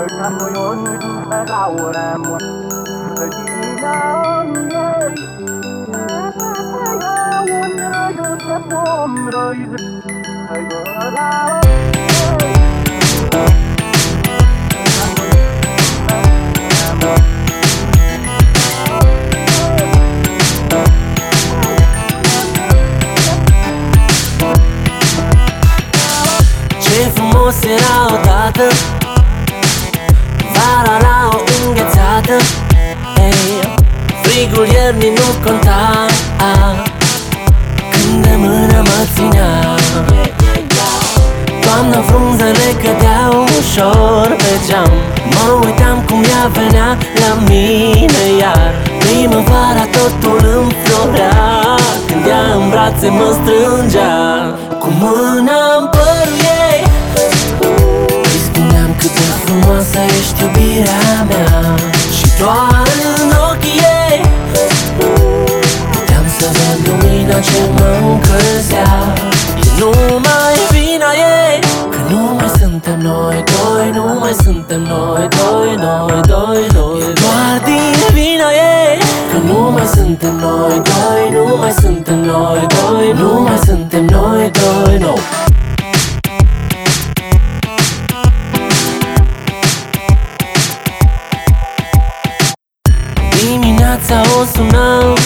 Ce frumos era odată vara la o înghețată. Ei, frigul iernii nu conta când de mână mă ținea. Toamna frunzele cădeau ușor pe geam. Mă uitam cum ea venea la mine iar. Primăvara totul înflorea când ea în brațe mă strângea. Cu mâna în părul ei îi spuneam cât de frumoasă ești iubirea mea. Și doar în ochii ei puteam să văd lumina ce mă încălzea. E numai vina ei că nu mai suntem noi doi, nu mai suntem noi doi, noi doi, noi. E doar din vina ei că nu mai suntem noi doi, nu mai suntem noi doi, nu mai suntem noi doi, no. Dimineața o sunam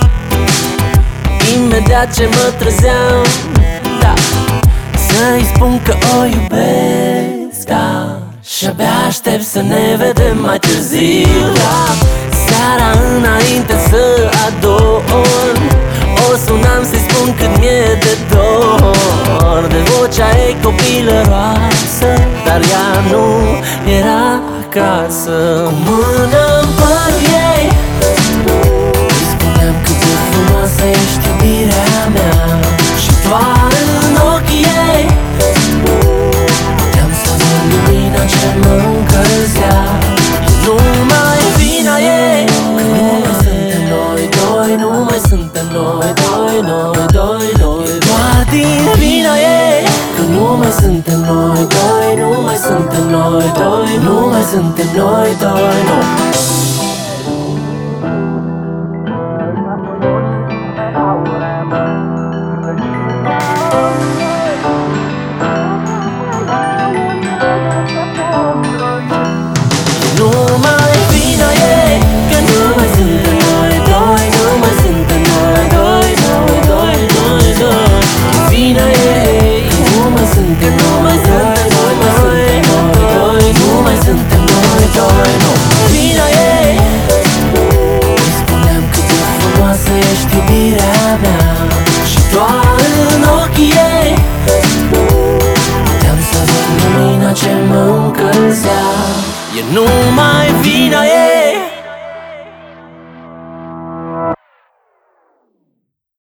imediat ce mă trezeam, da, să-i spun că o iubesc, da. Și-abia aștept să ne vedem mai târziu, da. Seara înainte să adorm o sunam să-i spun cât mi-e de dor de vocea ei copilăroasă, dar ea nu era acasă. Cu mâna în părul ei îi spuneam cât de frumoasă ești iubirea mea. Și doar în ochii ei puteam să văd lumina ce mă încălzea. E numai vina ei că nu mai suntem noi doi, nu mai suntem noi doi, noi doi, noi. E doar din vina ei că nu mai suntem noi doi, nu mai suntem noi doi, nu mai suntem noi doi, noi. Numai vina ei că nu mai suntem noi doi, nu mai suntem noi doi, noi doi, noi doi. Vina ei că nu mai suntem noi doi, nu mai suntem noi doi, nu mai suntem noi doi, noi. Vina ei îi spuneam cât de frumoasă ești iubirea mea. Și doar în ochii ei puteam să văd lumina ce mă încălzea. E numai vina ei